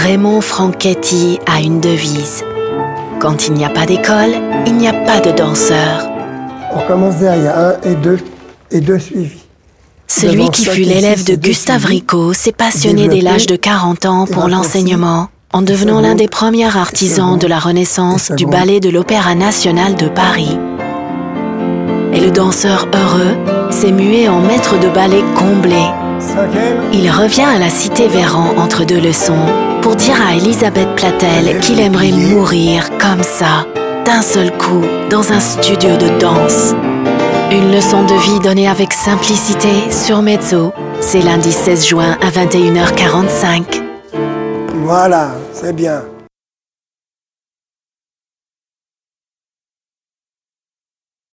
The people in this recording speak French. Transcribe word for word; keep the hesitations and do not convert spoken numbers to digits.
Raymond Franchetti a une devise. Quand il n'y a pas d'école, il n'y a pas de danseur. On commence derrière, un et deux, et deux suivis. Celui Devant qui chaque fut ici, l'élève de c'est deux Gustave suivis, Rico s'est passionné dès développé l'âge de quarante ans et pour raccourci, l'enseignement, en devenant second, l'un des premiers artisans second, de la Renaissance et du second. ballet de l'Opéra national de Paris. Et le danseur heureux s'est mué en maître de ballet comblé. Cinquième. Il revient à la cité Véran entre deux leçons pour dire à Elisabeth Platel qu'il aimerait mourir comme ça, d'un seul coup, dans un studio de danse. Une leçon de vie donnée avec simplicité sur Mezzo. C'est lundi seize juin à vingt et une heures quarante-cinq. Voilà, c'est bien.